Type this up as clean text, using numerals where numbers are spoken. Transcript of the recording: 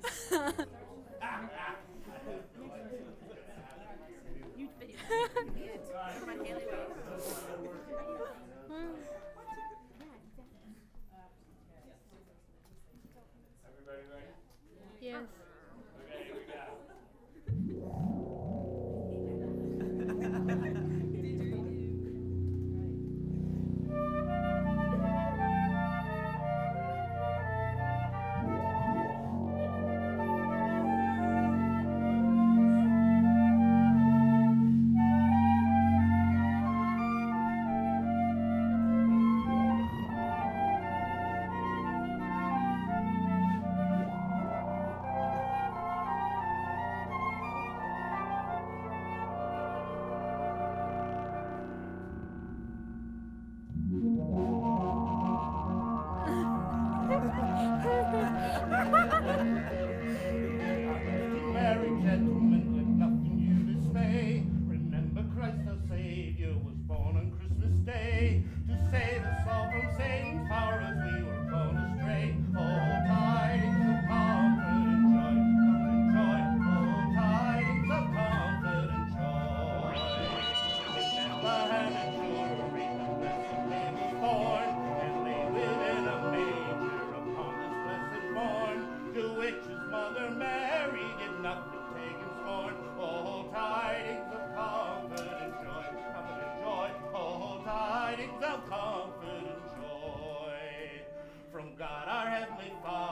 Everybody ready? Yes. Okay, here we go. Merry gentlemen, let nothing you dismay. Remember Christ our Savior was born on Christmas Day to save us all from Satan's power as we were gone astray. Oh, tidings of comfort and joy, oh, tidings of comfort and joy. In Bethlehem and Jewry, the blessed Babe was born, and lay within a manger upon this blessed morn, to which his mother Mary did nothing take in scorn. Oh, tidings of comfort and joy, oh, tidings of comfort and joy, from God our heavenly Father.